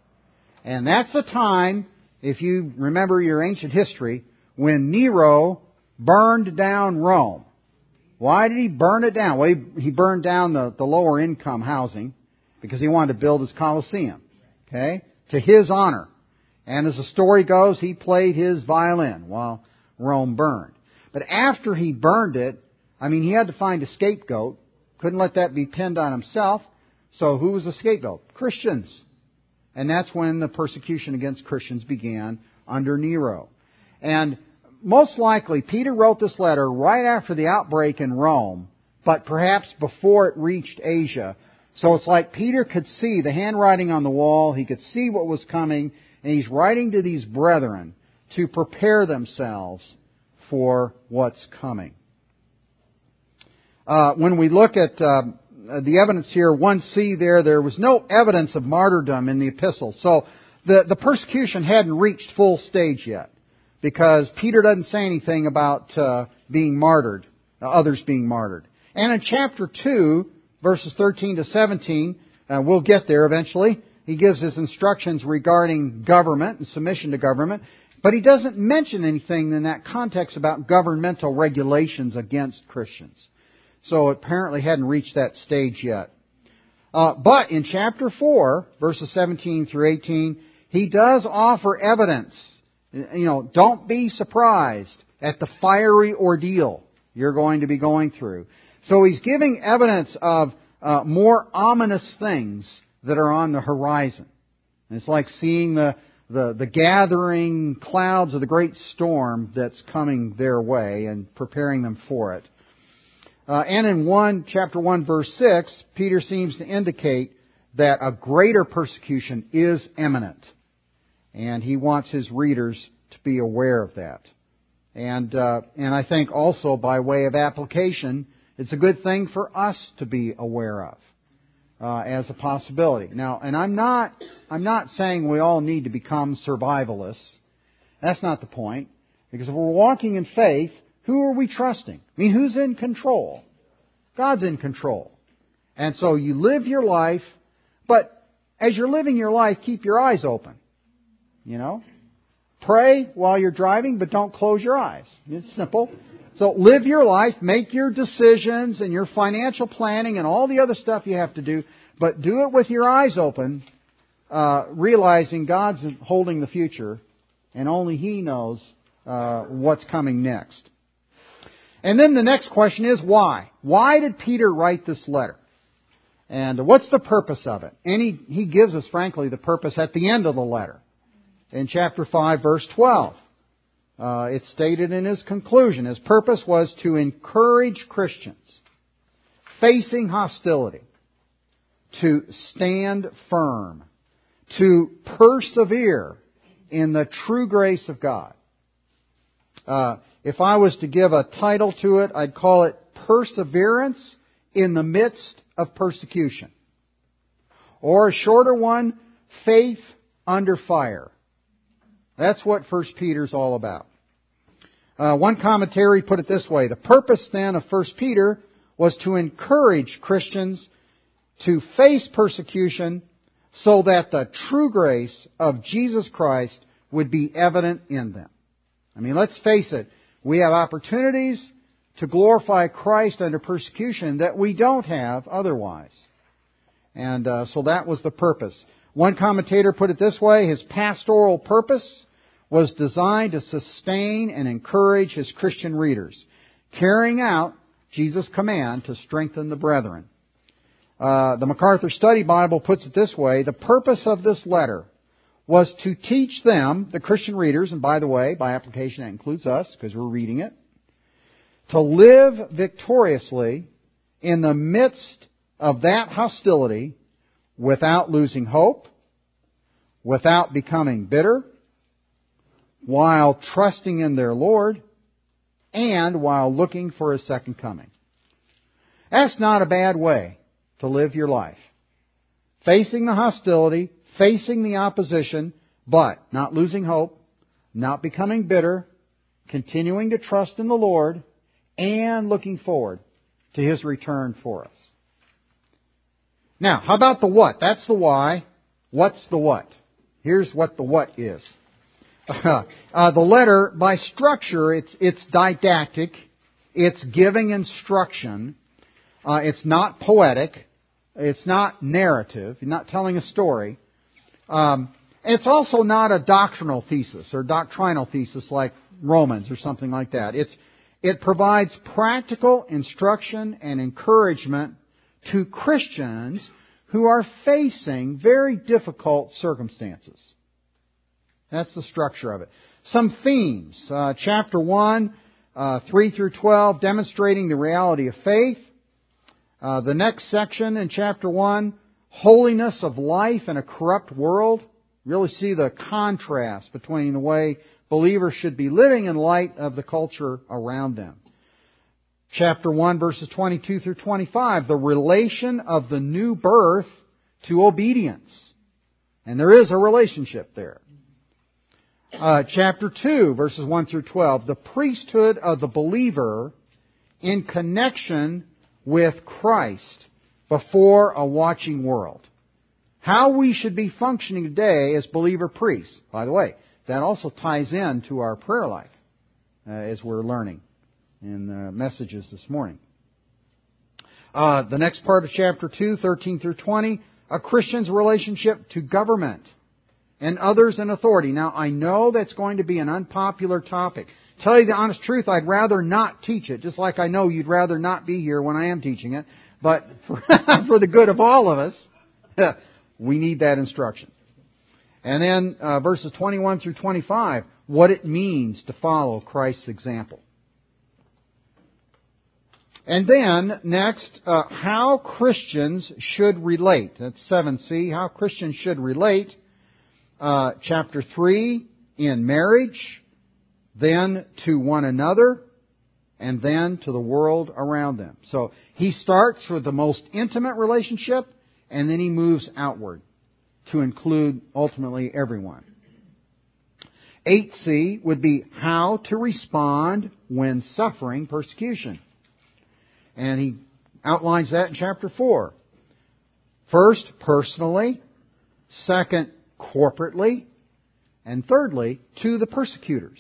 And that's the time, if you remember your ancient history, when Nero burned down Rome. Why did he burn it down? Well, he, he burned down the, the lower income housing because he wanted to build his Colosseum, okay, to his honor. And as the story goes, he played his violin while Rome burned. But after he burned it, I mean, he had to find a scapegoat. Couldn't let that be pinned on himself. So who was the scapegoat? Christians. And that's when the persecution against Christians began under Nero. And most likely, Peter wrote this letter right after the outbreak in Rome, but perhaps before it reached Asia. So it's like Peter could see the handwriting on the wall. He could see what was coming. And he's writing to these brethren to prepare themselves for what's coming. Uh, when we look at uh, the evidence here, one C there, there was no evidence of martyrdom in the epistle. So the, the persecution hadn't reached full stage yet, because Peter doesn't say anything about uh, being martyred, uh, others being martyred. And in chapter two, verses thirteen to seventeen, uh, we'll get there eventually, he gives his instructions regarding government and submission to government, but he doesn't mention anything in that context about governmental regulations against Christians. So it apparently hadn't reached that stage yet. Uh, but in chapter four, verses seventeen through eighteen, he does offer evidence. You know, don't be surprised at the fiery ordeal you're going to be going through. So he's giving evidence of uh, more ominous things that are on the horizon. And it's like seeing the, the, the gathering clouds of the great storm that's coming their way and preparing them for it. Uh, and in one, chapter one, verse six, Peter seems to indicate that a greater persecution is imminent. And he wants his readers to be aware of that. And uh, and I think also by way of application, it's a good thing for us to be aware of uh, as a possibility. Now, and I'm not I'm not saying we all need to become survivalists. That's not the point. Because if we're walking in faith, who are we trusting? I mean, who's in control? God's in control. And so you live your life, but as you're living your life, keep your eyes open. You know? Pray while you're driving, but don't close your eyes. It's simple. So live your life, make your decisions and your financial planning and all the other stuff you have to do, but do it with your eyes open, uh, realizing God's holding the future and only He knows uh, what's coming next. And then the next question is why? Why did Peter write this letter? And what's the purpose of it? And he, he gives us, frankly, the purpose at the end of the letter. In chapter five, verse twelve. Uh, it's stated in his conclusion. His purpose was to encourage Christians facing hostility to stand firm, to persevere in the true grace of God. Uh, if I was to give a title to it, I'd call it Perseverance in the Midst of Persecution. Or a shorter one, Faith Under Fire. That's what First Peter's all about. Uh, one commentary put it this way: the purpose then of First Peter was to encourage Christians to face persecution so that the true grace of Jesus Christ would be evident in them. I mean, let's face it, we have opportunities to glorify Christ under persecution that we don't have otherwise. And uh, so that was the purpose. One commentator put it this way: his pastoral purpose was designed to sustain and encourage his Christian readers, carrying out Jesus' command to strengthen the brethren. Uh, the MacArthur Study Bible puts it this way: the purpose of this letter was to teach them, the Christian readers, and by the way, by application that includes us because we're reading it, to live victoriously in the midst of that hostility without losing hope, without becoming bitter, while trusting in their Lord, and while looking for His second coming. That's not a bad way to live your life. Facing the hostility, facing the opposition, but not losing hope, not becoming bitter, continuing to trust in the Lord, and looking forward to His return for us. Now, how about the what? That's the why. What's the what? Here's what the what is. Uh, the letter, by structure, it's it's didactic. It's giving instruction. Uh, it's not poetic. It's not narrative. You're not telling a story. Um, it's also not a doctrinal thesis or doctrinal thesis like Romans or something like that. It's it provides practical instruction and encouragement to Christians who are facing very difficult circumstances. That's the structure of it. Some themes. Uh, chapter one, uh, three through twelve, demonstrating the reality of faith. Uh, the next section in chapter one, holiness of life in a corrupt world. Really see the contrast between the way believers should be living in light of the culture around them. Chapter one, verses twenty-two through twenty-five, the relation of the new birth to obedience. And there is a relationship there. Uh, chapter two, verses one through twelve, the priesthood of the believer in connection with Christ before a watching world. How we should be functioning today as believer priests. By the way, that also ties in to our prayer life, uh, as we're learning in the messages this morning. Uh, the next part of chapter two, thirteen through twenty, a Christian's relationship to government and others in authority. Now, I know that's going to be an unpopular topic. Tell you the honest truth, I'd rather not teach it, just like I know you'd rather not be here when I am teaching it. But for, for the good of all of us, we need that instruction. And then uh, verses twenty-one through twenty-five, what it means to follow Christ's example. And then, next, uh, how Christians should relate. That's seven C, how Christians should relate. Uh, chapter three, in marriage, then to one another, and then to the world around them. So he starts with the most intimate relationship, and then he moves outward to include ultimately everyone. eight C would be how to respond when suffering persecution. And he outlines that in chapter four. First, personally. Second, corporately. And thirdly, to the persecutors.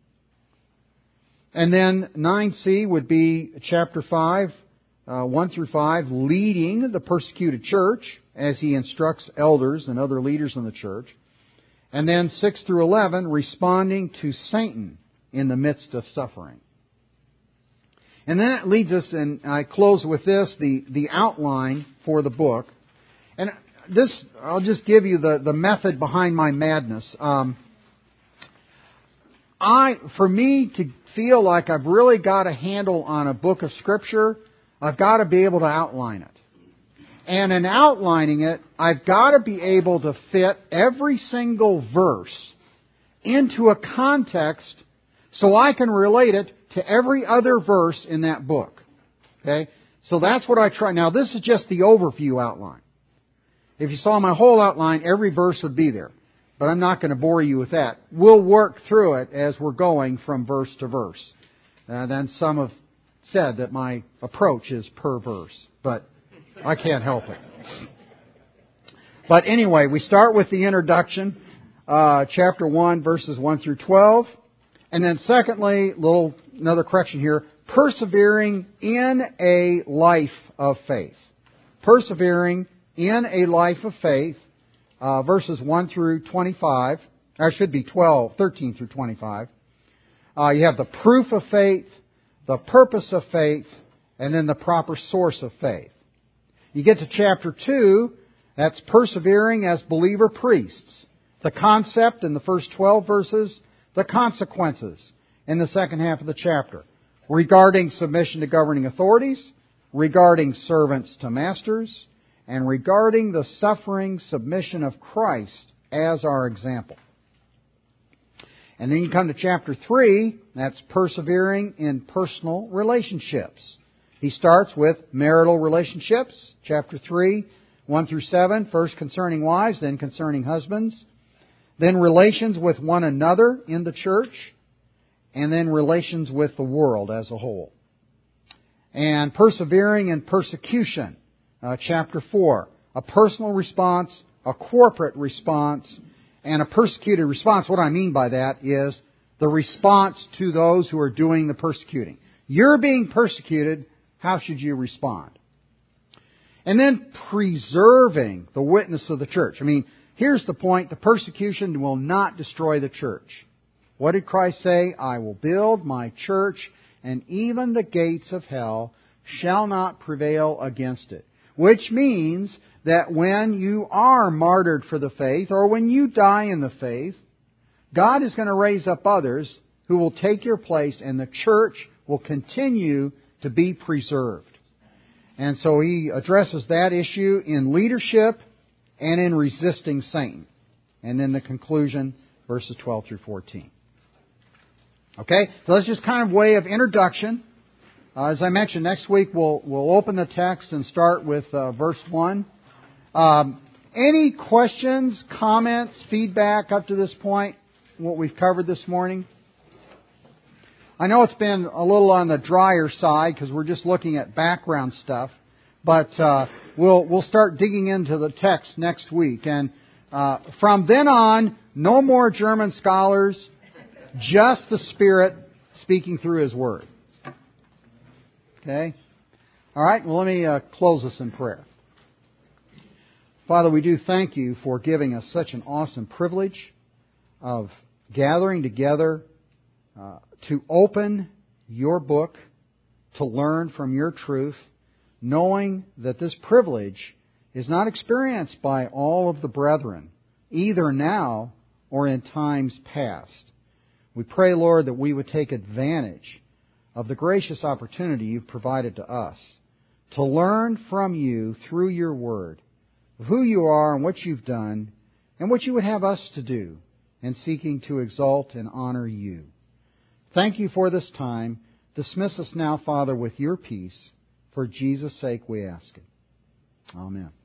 And then nine C would be chapter five, uh, one through five, leading the persecuted church as he instructs elders and other leaders in the church. And then six through eleven, responding to Satan in the midst of suffering. And then it leads us, and I close with this, the, the outline for the book. And this, I'll just give you the, the method behind my madness. Um, I, for me to feel like I've really got a handle on a book of Scripture, I've got to be able to outline it. And in outlining it, I've got to be able to fit every single verse into a context so I can relate it to every other verse in that book. Okay? So that's what I try. Now, this is just the overview outline. If you saw my whole outline, every verse would be there. But I'm not going to bore you with that. We'll work through it as we're going from verse to verse. Uh, then some have said that my approach is per verse. But I can't help it. But anyway, we start with the introduction, uh, chapter one, verses one through twelve. And then secondly, little another correction here, persevering in a life of faith. Persevering in a life of faith, uh, verses one through twenty-five. Or it should be twelve, thirteen through twenty-five. Uh, you have the proof of faith, the purpose of faith, and then the proper source of faith. You get to chapter two, that's persevering as believer priests. The concept in the first twelve verses, the consequences in the second half of the chapter. Regarding submission to governing authorities, regarding servants to masters, and regarding the suffering submission of Christ as our example. And then you come to chapter three, that's persevering in personal relationships. He starts with marital relationships, chapter three, one through seven, first concerning wives, then concerning husbands, then relations with one another in the church, and then relations with the world as a whole. And persevering in persecution, uh, chapter four, a personal response, a corporate response, and a persecuted response. What I mean by that is the response to those who are doing the persecuting. You're being persecuted. How should you respond? And then preserving the witness of the church. I mean, here's the point. The persecution will not destroy the church. What did Christ say? I will build my church, and even the gates of hell shall not prevail against it. Which means that when you are martyred for the faith, or when you die in the faith, God is going to raise up others who will take your place, and the church will continue to be preserved. And so he addresses that issue in leadership and in resisting Satan. And then the conclusion, verses twelve through fourteen. Okay, so that's just kind of way of introduction. Uh, as I mentioned, next week we'll we'll open the text and start with uh, verse one. Um, any questions, comments, feedback up to this point, what we've covered this morning? I know it's been a little on the drier side because we're just looking at background stuff, but uh, we'll we'll start digging into the text next week. And uh, from then on, no more German scholars, just the Spirit speaking through His Word. Okay? All right, well, let me uh, close this in prayer. Father, we do thank You for giving us such an awesome privilege of gathering together uh, to open Your book, to learn from Your truth, knowing that this privilege is not experienced by all of the brethren, either now or in times past. We pray, Lord, that we would take advantage of the gracious opportunity You've provided to us to learn from You through Your Word who You are and what You've done and what You would have us to do in seeking to exalt and honor You. Thank You for this time. Dismiss us now, Father, with Your peace. For Jesus' sake we ask it. Amen.